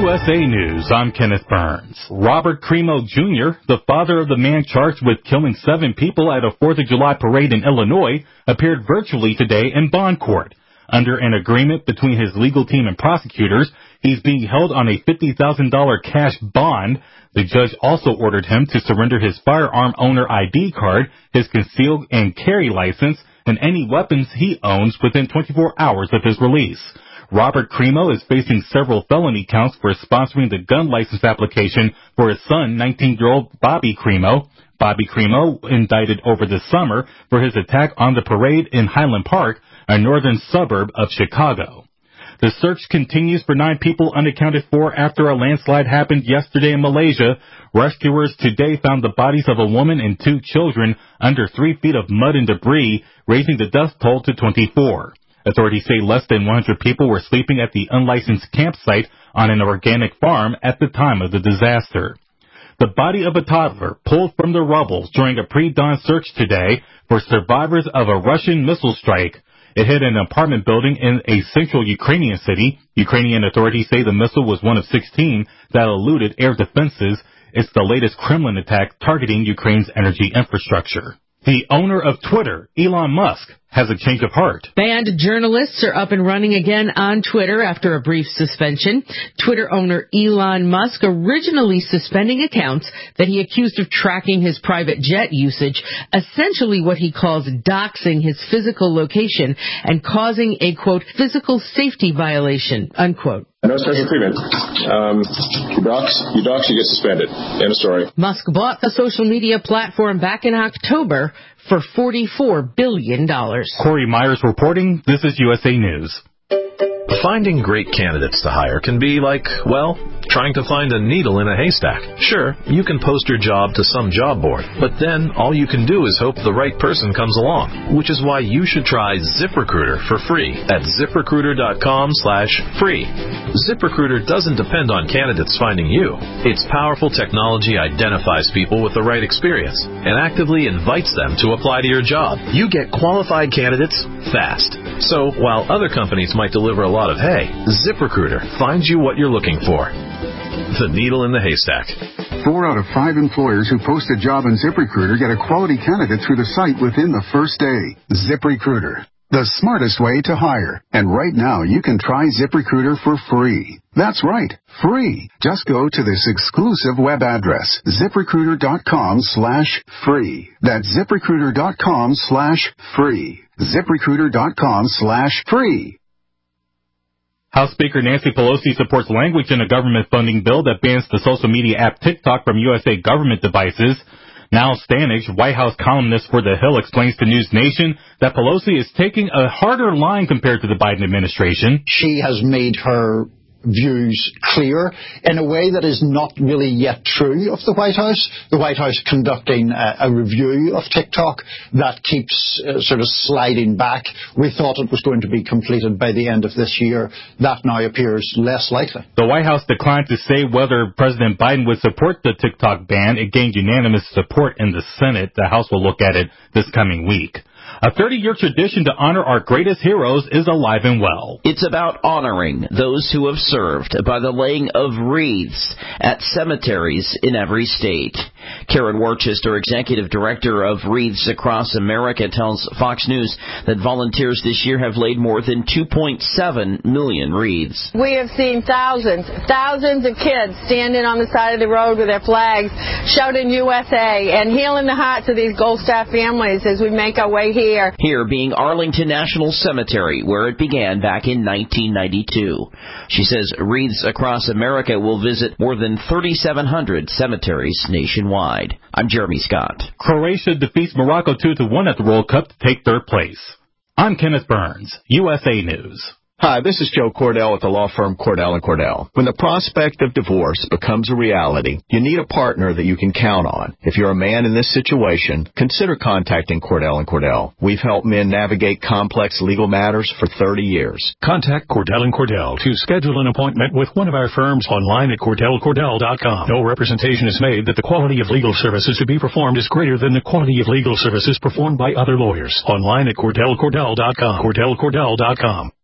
USA News, I'm Kenneth Burns. Robert Crimo Jr., the father of the man charged with killing 7 people at a 4th of July parade in Illinois, appeared virtually today in bond court. Under an agreement between his legal team and prosecutors, he's being held on a $50,000 cash bond. The judge also ordered him to surrender his firearm owner ID card, his concealed and carry license, and any weapons he owns within 24 hours of his release. Robert Crimo is facing several felony counts for sponsoring the gun license application for his son, 19-year-old Bobby Crimo. Bobby Crimo indicted over the summer for his attack on the parade in Highland Park, a northern suburb of Chicago. The search continues for 9 people unaccounted for after a landslide happened yesterday in Malaysia. Rescuers today found the bodies of a woman and 2 children under 3 feet of mud and debris, raising the death toll to 24. Authorities say less than 100 people were sleeping at the unlicensed campsite on an organic farm at the time of the disaster. The body of a toddler pulled from the rubble during a pre-dawn search today for survivors of a Russian missile strike. It hit an apartment building in a central Ukrainian city. Ukrainian authorities say the missile was one of 16 that eluded air defenses. It's the latest Kremlin attack targeting Ukraine's energy infrastructure. The owner of Twitter, Elon Musk, has a change of heart. Banned journalists are up and running again on Twitter after a brief suspension. Twitter owner Elon Musk originally suspending accounts that he accused of tracking his private jet usage, essentially what he calls doxing his physical location and causing a, quote, physical safety violation, unquote. No special treatment. You dox, you get suspended. End of story. Musk bought the social media platform back in October for $44 billion. Corey Myers reporting. This is USA News. Finding great candidates to hire can be like, well, trying to find a needle in a haystack. Sure, you can post your job to some job board, but then all you can do is hope the right person comes along, which is why you should try ZipRecruiter for free at ZipRecruiter.com/free. ZipRecruiter doesn't depend on candidates finding you. Its powerful technology identifies people with the right experience and actively invites them to apply to your job. You get qualified candidates fast. So while other companies might deliver a lot of hay, ZipRecruiter finds you what you're looking for. The needle in the haystack. 4 out of 5 employers who post a job on ZipRecruiter get a quality candidate through the site within the first day. ZipRecruiter, the smartest way to hire. And right now, you can try ZipRecruiter for free. That's right, free. Just go to this exclusive web address, ZipRecruiter.com/free. That's ZipRecruiter.com/free. ZipRecruiter.com/free. House Speaker Nancy Pelosi supports language in a government funding bill that bans the social media app TikTok from USA government devices. Niall Stanage, White House columnist for The Hill, explains to News Nation that Pelosi is taking a harder line compared to the Biden administration. She has made her views clear in a way that is not really yet true of the White House. The White House conducting a review of TikTok that keeps sort of sliding back. We thought it was going to be completed by the end of this year. That now appears less likely. The White House declined to say whether President Biden would support the TikTok ban. It gained unanimous support in the Senate. The House will look at it this coming week. A 30-year tradition to honor our greatest heroes is alive and well. It's about honoring those who have served by the laying of wreaths at cemeteries in every state. Karen Worcester, Executive Director of Wreaths Across America, tells Fox News that volunteers this year have laid more than 2.7 million wreaths. We have seen thousands of kids standing on the side of the road with their flags, shouting USA, and healing the hearts of these Gold Star families as we make our way here. Here being Arlington National Cemetery, where it began back in 1992. She says Wreaths Across America will visit more than 3,700 cemeteries nationwide. I'm Jeremy Scott. Croatia defeats Morocco 2-1 at the World Cup to take 3rd place. I'm Kenneth Burns, USA News. Hi, this is Joe Cordell at the law firm Cordell & Cordell. When the prospect of divorce becomes a reality, you need a partner that you can count on. If you're a man in this situation, consider contacting Cordell & Cordell. We've helped men navigate complex legal matters for 30 years. Contact Cordell & Cordell to schedule an appointment with one of our firms online at CordellCordell.com. No representation is made that the quality of legal services to be performed is greater than the quality of legal services performed by other lawyers. Online at CordellCordell.com. CordellCordell.com.